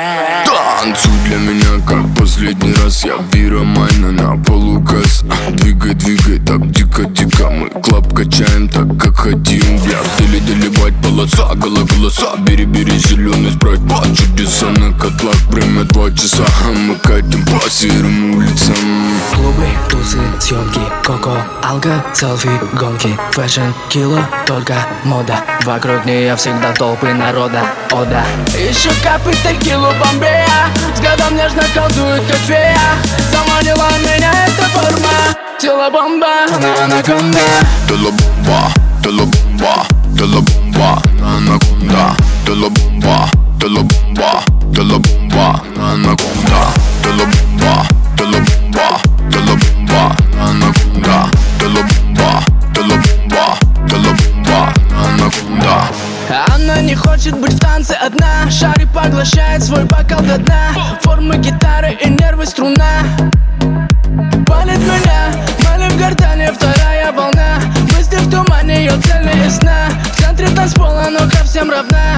Танцуй для меня, как последний раз. Я пиромана на полу газ. Двигай, двигай, так дико-дико. Мы клаб качаем так, как хотим. Бля, в теле доливать полоса, голоса. Бери, бери зеленый спрайт, по чудеса на котлах. Время 2 часа, мы катим по серым улицам. Клубы, тузы, съемки, коко, алко, селфи, гонки, фэшн, кило, только мода. Вокруг нее всегда толпы народа, о да. Еще капает текилу Бомбея, с годом нежно колдует как фея. Заманила меня эта форма, тело бомба, она анаконда. Тело бомба, тело бомба, тело бомба, анаконда. Тело бомба, тело бомба, тело бомба, анаконда. Тело бомба, тело бомба, тело бомба, анаконда. Тело бомба, тело бомба, тело бомба, анаконда. Она не хочет быть в танце одна. Шарик поглощает свой бокал до дна. Формы гитары и нервы струна. Палит меня, мали в гортане вторая волна. Мысли в тумане, ее цель не ясна. В центре танцпола, но ко всем равна.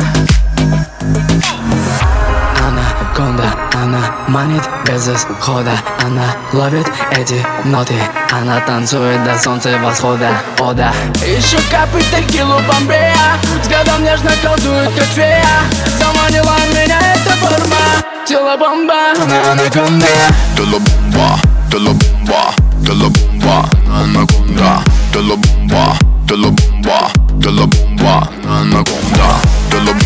Анаконда, она манит без исхода. Она ловит эти ноты. Она танцует до солнца восхода, о да. Еще капает текилу Бомбея, с годом нежно колдует как фея. Заманила меня эта форма, тело бомба, она анаконда. Тело бомба, тело бомба, тело бомба, анаконда. Тело бомба, тело бомба, тело бомба, анаконда. Тело